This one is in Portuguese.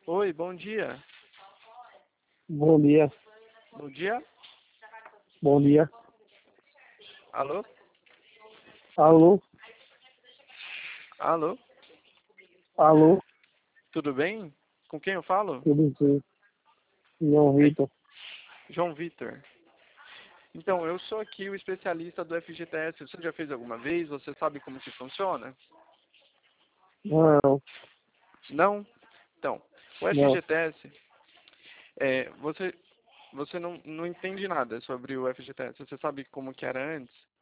Oi, bom dia. Bom dia, Bom dia? bom dia. Alô? Alô, Alô? alô, Tudo bem? Com quem eu falo? tudo bem? João Ei, Vitor. João Vitor. Então, eu sou aqui o especialista do FGTS. Você já fez alguma vez? Você sabe como que funciona? Não, Não? Então, o não, FGTS, você não entende nada sobre o FGTS. Você sabe como que era antes?